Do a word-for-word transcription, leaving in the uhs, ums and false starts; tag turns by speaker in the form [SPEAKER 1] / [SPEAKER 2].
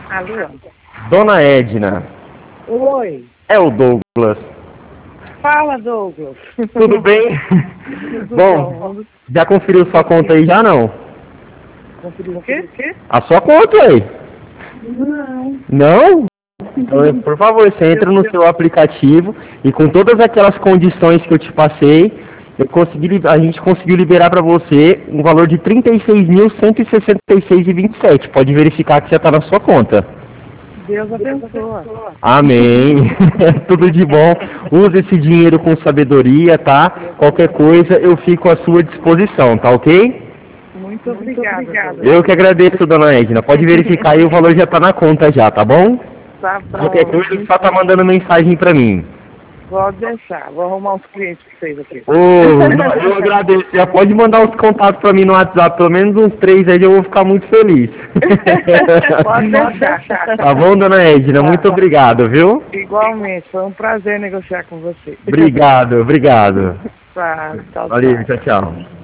[SPEAKER 1] Alô?
[SPEAKER 2] Dona Edna,
[SPEAKER 1] Oi.
[SPEAKER 2] é o Douglas.
[SPEAKER 1] Fala, Douglas.
[SPEAKER 2] Tudo bem?
[SPEAKER 1] Tudo
[SPEAKER 2] Bom,
[SPEAKER 1] bom?
[SPEAKER 2] já conferiu sua conta aí já não?
[SPEAKER 1] Conferiu o quê?
[SPEAKER 2] A sua conta aí?
[SPEAKER 1] Não.
[SPEAKER 2] Não? Então, por favor, você entra no seu aplicativo e com todas aquelas condições que eu te passei, eu consegui, li- a gente conseguiu liberar para você um valor de trinta e seis mil cento e sessenta e seis reais e vinte e sete centavos. Pode verificar que já está na sua conta.
[SPEAKER 1] Deus abençoa.
[SPEAKER 2] Amém. Tudo de bom. Use esse dinheiro com sabedoria, tá? Qualquer coisa eu fico à sua disposição, tá ok?
[SPEAKER 1] Muito obrigada, Douglas.
[SPEAKER 2] Eu que agradeço, dona Edna. Pode verificar aí, o valor já tá na conta já, tá bom?
[SPEAKER 1] Tá
[SPEAKER 2] Qualquer
[SPEAKER 1] bom.
[SPEAKER 2] coisa só tá mandando mensagem pra mim.
[SPEAKER 1] Pode deixar. Vou arrumar uns clientes pra vocês aqui.
[SPEAKER 2] Ô, não, eu agradeço. Já pode mandar os contatos pra mim no WhatsApp, pelo menos uns três aí, eu vou ficar muito feliz.
[SPEAKER 1] Pode deixar.
[SPEAKER 2] Tá bom, dona Edna? Muito obrigado, viu?
[SPEAKER 1] Igualmente. Foi um prazer negociar com você.
[SPEAKER 2] Obrigado, obrigado.
[SPEAKER 1] Tá, tchau,
[SPEAKER 2] Valeu,
[SPEAKER 1] tchau.
[SPEAKER 2] tchau, tchau.